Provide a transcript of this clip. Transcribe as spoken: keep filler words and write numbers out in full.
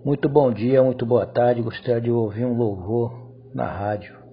Muito bom dia, muito boa tarde. Gostaria de ouvir um louvor na rádio.